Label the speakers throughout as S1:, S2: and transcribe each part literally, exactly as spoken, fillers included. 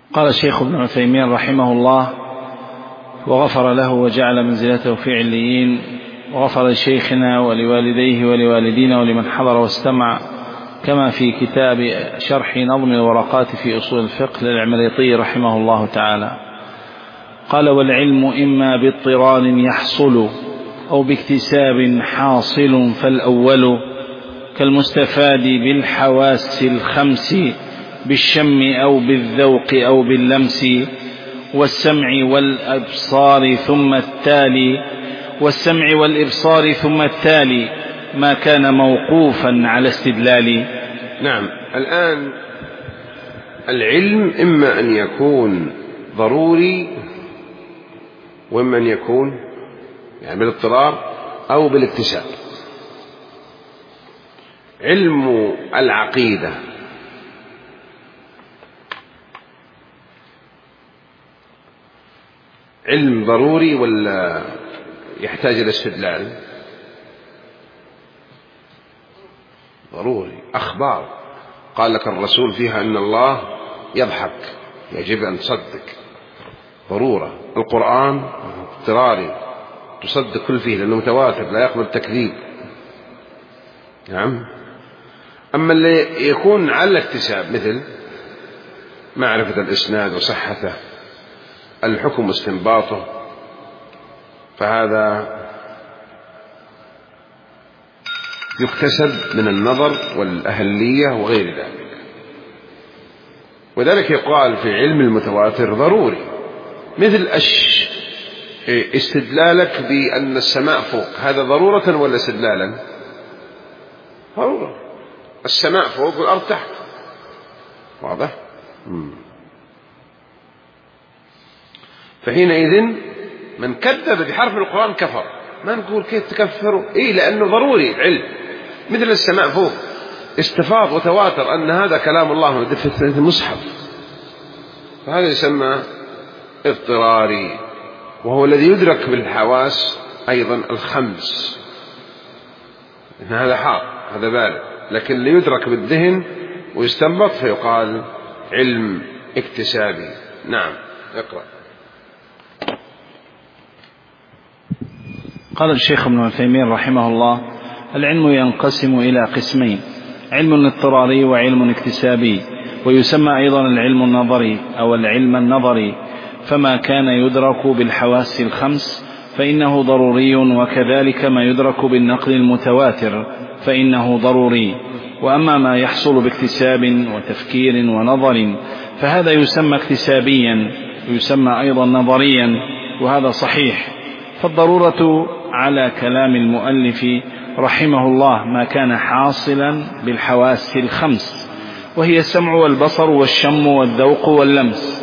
S1: قال الشيخ ابن عثيمين رحمه الله وغفر له وجعل منزلته في عليين، وغفر لشيخنا ولوالديه ولوالدينا ولمن حضر واستمع، كما في كتاب شرح نظم الورقات في أصول الفقه للعمريطي رحمه الله تعالى. قال: والعلم إما باضطرار يحصل أو باكتساب حاصل، فالأول كالمستفاد بالحواس الخمس بالشم أو بالذوق أو باللمس، والسمع والأبصار ثم التالي والسمع والإبصار ثم التالي ما كان موقوفا على استدلال.
S2: نعم. الآن العلم إما أن يكون ضروري وإما أن يكون يعني بالاضطرار أو بالاكتساب. علم العقيدة علم ضروري ولا يحتاج إلى استدلال؟ ضروري. أخبار قال لك الرسول فيها أن الله يضحك، يجب أن تصدق، ضرورة. القرآن اضطراري، تصدق كل فيه لأنه متواتر لا يقبل التكذيب. نعم. أما اللي يكون على الاكتساب مثل معرفة الإسناد وصحته، الحكم واستنباطه، فهذا يكتسب من النظر والأهلية وغير ذلك. وذلك يقال في علم المتواتر ضروري، مثل أش استدلالك بأن السماء فوق، هذا ضرورة ولا استدلالا؟ ضرورة. السماء فوق والأرض تحت، واضح؟ مم. فحينئذ من كذب بحرف القرآن كفر. ما نقول كيف تكفروا؟ إيه، لأنه ضروري علم. مثل السماء فوق استفاض وتواتر أن هذا كلام الله في المصحف، فهذا يسمى اضطراري، وهو الذي يدرك بالحواس أيضا الخمس، إن هذا حاضر هذا بالغ، لكن اللي يدرك بالذهن ويستنبط فيقال علم اكتسابي. نعم. اقرأ.
S1: قال الشيخ ابن عثيمين رحمه الله: العلم ينقسم إلى قسمين: علم اضطراري وعلم اكتسابي، ويسمى أيضا العلم النظري أو العلم النظري. فما كان يدرك بالحواس الخمس فإنه ضروري، وكذلك ما يدرك بالنقل المتواتر فإنه ضروري. وأما ما يحصل باكتساب وتفكير ونظر فهذا يسمى اكتسابيا ويسمى أيضا نظريا، وهذا صحيح. فالضرورة على كلام المؤلف رحمه الله ما كان حاصلا بالحواس الخمس، وهي السمع والبصر والشم والذوق واللمس.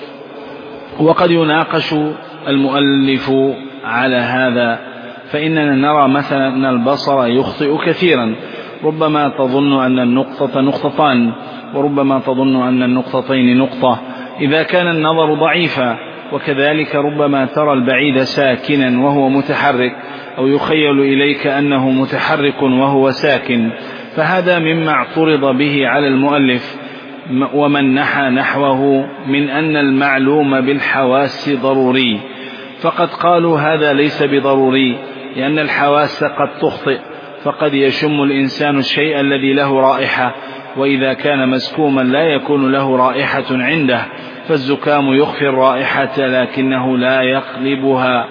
S1: وقد يناقش المؤلف على هذا، فإننا نرى مثلا أن البصر يخطئ كثيرا، ربما تظن أن النقطة نقطتان، وربما تظن أن النقطتين نقطة إذا كان النظر ضعيفا. وكذلك ربما ترى البعيد ساكنا وهو متحرك، أو يخيل إليك أنه متحرك وهو ساكن، فهذا مما اعترض به على المؤلف ومن نحى نحوه من أن المعلوم بالحواس ضروري. فقد قالوا هذا ليس بضروري، لأن الحواس قد تخطئ، فقد يشم الإنسان الشيء الذي له رائحة، وإذا كان مسكوما لا يكون له رائحة عنده، فالزكام يخفي الرائحة لكنه لا يقلبها،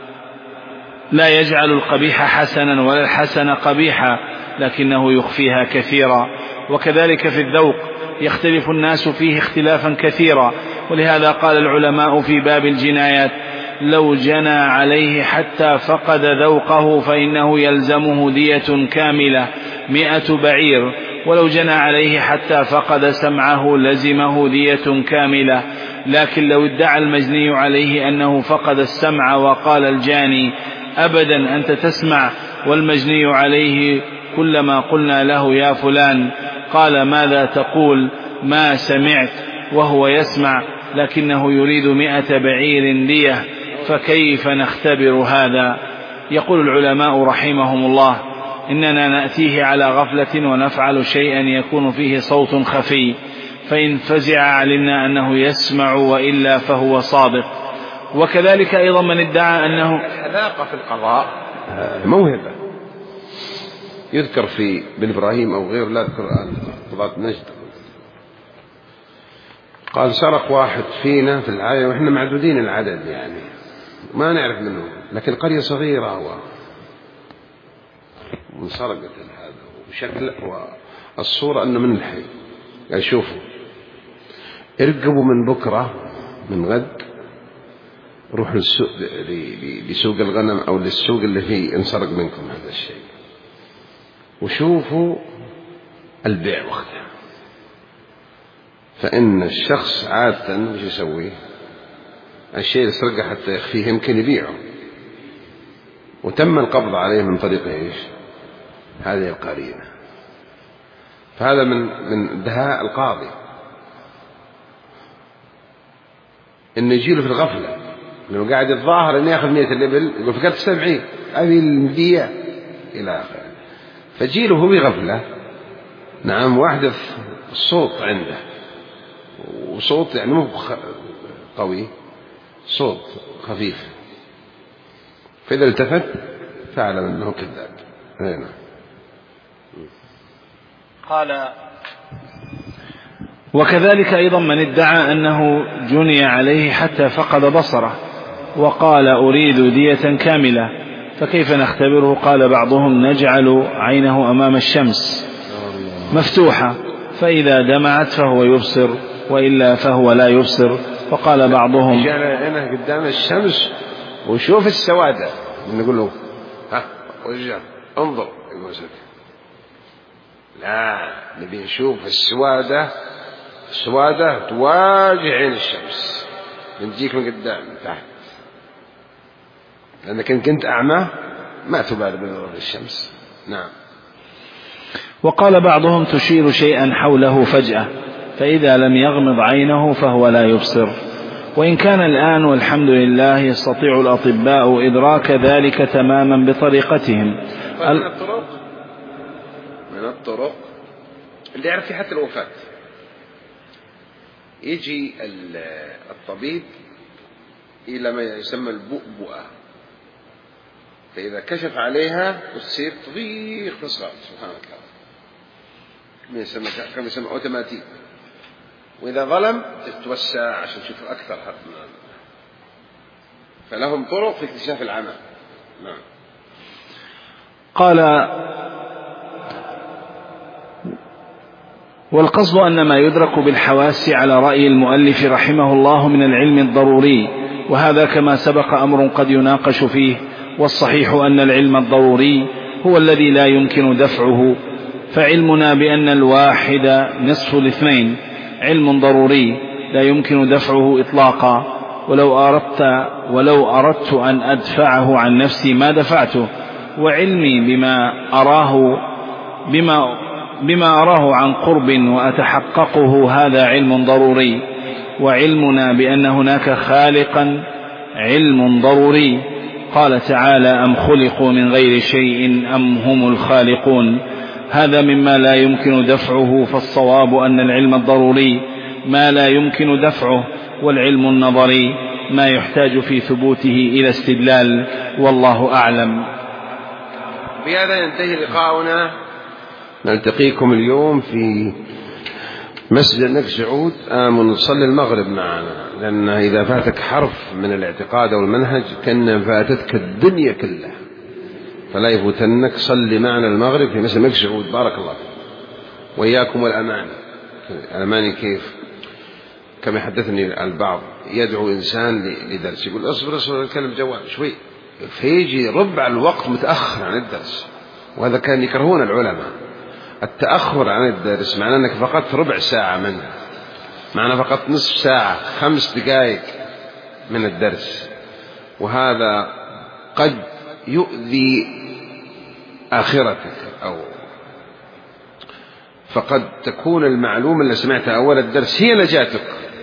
S1: لا يجعل القبيح حسنا ولا الحسن قبيحا، لكنه يخفيها كثيرا. وكذلك في الذوق يختلف الناس فيه اختلافا كثيرا، ولهذا قال العلماء في باب الجنايات: لو جنى عليه حتى فقد ذوقه فإنه يلزمه دية كاملة مئة بعير، ولو جنى عليه حتى فقد سمعه لزمه دية كاملة. لكن لو ادعى المجني عليه أنه فقد السمع وقال الجاني: أبدا أنت تسمع، والمجني عليه كلما قلنا له يا فلان قال ماذا تقول؟ ما سمعت، وهو يسمع لكنه يريد مئة بعير دية، فكيف نختبر هذا؟ يقول العلماء رحمهم الله: إننا نأتيه على غفلة ونفعل شيئا يكون فيه صوت خفي، فإن فزع علمنا أنه يسمع وإلا فهو صادق. وكذلك أيضا من ادعى أنه
S2: الحذاقة في القضاء موهبة، يذكر في بن إبراهيم أو غير لا أذكر قضاة نجد، قال سرق واحد فينا في العاية وإحنا معدودين العدد يعني ما نعرف منه، لكن قرية صغيرة وانسرقت هذا وشكل والصورة أنه من الحي. يعني شوفوا ارقبوا من بكرة من غد روحوا للسوق لسوق الغنم أو للسوق اللي فيه انسرق منكم هذا الشيء وشوفوا البيع وقتها. فإن الشخص عادة مش يسويه الشيء اللي سرقه حتى يخفيه يمكن يبيعه، وتم القبض عليه من طريق إيش؟ هذه القرينة. فهذا من من دهاء القاضي إنه يجيله في الغفلة، لأنه قاعد يتظاهر إنه يأخذ مئة الإبل يقول فكرت سبعين أبي المبيع إلى آخره، فجيله هو بغفلة. نعم واحدث الصوت عنده وصوت يعني مو قوي، صوت خفيف، فإذا التفت فعلم أنه كذاب. هنا
S1: قال وكذلك أيضا من ادعى أنه جني عليه حتى فقد بصره وقال أريد دية كاملة فكيف نختبره؟ قال بعضهم نجعل عينه أمام الشمس مفتوحة فإذا دمعت فهو يبصر وإلا فهو لا يبصر. وقال بعضهم
S2: جعل عينه قدام الشمس وشوف السوادة، نقول له ها وجه انظر يقول لا نبي نشوف السوادة، السوادة تواجه عين الشمس نجيك من قدام من تحت، لأنك إن كنت أعمى ما تبالي بنظر الشمس. نعم.
S1: وقال بعضهم تشير شيئا حوله فجأة فإذا لم يغمض عينه فهو لا يبصر. وإن كان الآن والحمد لله يستطيع الأطباء إدراك ذلك تماما بطريقتهم.
S2: من الطرق من الطرق اللي يعرف حتى الوفاة يجي الطبيب إلى ما يسمى البؤبؤة، فإذا كشف عليها تصير تضيق تصغر سبحان الله كما يسمى أوتوماتيك، وإذا ظلم تتوسع عشان تشوف أكثر حتى. فلهم طرق في اكتشاف العمى. نعم.
S1: قال والقصد أن ما يدرك بالحواس على رأي المؤلف رحمه الله من العلم الضروري، وهذا كما سبق أمر قد يناقش فيه، والصحيح أن العلم الضروري هو الذي لا يمكن دفعه، فعلمنا بأن الواحد نصف الاثنين علم ضروري لا يمكن دفعه إطلاقا، ولو أردت, ولو أردت أن أدفعه عن نفسي ما دفعته، وعلمي بما أراه, بما, بما أراه عن قرب وأتحققه هذا علم ضروري. وعلمنا بأن هناك خالقا علم ضروري. قال تعالى أم خلقوا من غير شيء أم هم الخالقون، هذا مما لا يمكن دفعه، فالصواب أن العلم الضروري ما لا يمكن دفعه، والعلم النظري ما يحتاج في ثبوته إلى استدلال، والله أعلم.
S2: بهذا ينتهي لقاؤنا، نلتقيكم اليوم في مسجد نك سعود. آمن نصلي المغرب معنا، لأن إذا فاتك حرف من الاعتقاد أو المنهج كأن فاتتك الدنيا كلها، فلا يفوتنك. صلي معنا المغرب في مسجد نك سعود. بارك الله وإياكم. والأماني الأماني كيف؟ كما حدثني البعض يدعو إنسان لدرس يقول أصبر أصبر الكلام جواب شوي، فيجي ربع الوقت متأخر عن الدرس، وهذا كان يكرهون العلماء. التأخر عن الدرس معناه أنك فقط ربع ساعة منه، معناه فقط نصف ساعة خمس دقائق من الدرس، وهذا قد يؤذي آخرتك، أو فقد تكون المعلومة اللي سمعتها أول الدرس هي نجاتك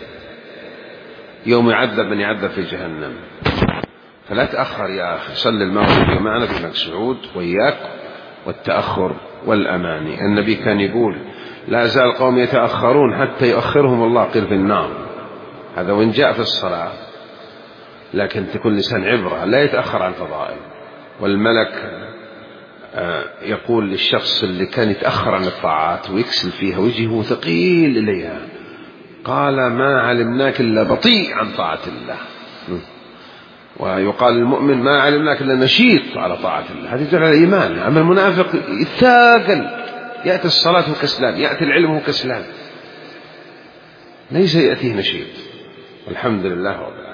S2: يوم يعذب من يعذب في جهنم. فلا تأخر يا أخي، صل المغرب معنا في نك سعود وإياك والتأخر والأماني. النبي كان يقول لا زال القوم يتأخرون حتى يؤخرهم الله قيل في النار. هذا وإن جاء في الصلاة، لكن تكون لسان عبرة لا يتأخر عن فضائل. والملك يقول للشخص اللي كان يتأخر عن الطاعات ويكسل فيها وجهه ثقيل إليها، قال ما علمناك إلا بطيء عن طاعة الله. ويقال للمؤمن ما علمناك إلا نشيط على طاعة الله. هذه تدل على الإيمان. أما المنافق يثاقل، يأتي الصلاة كسلان، يأتي العلم كسلان، ليس يأتيه نشيط. والحمد لله رب العالمين.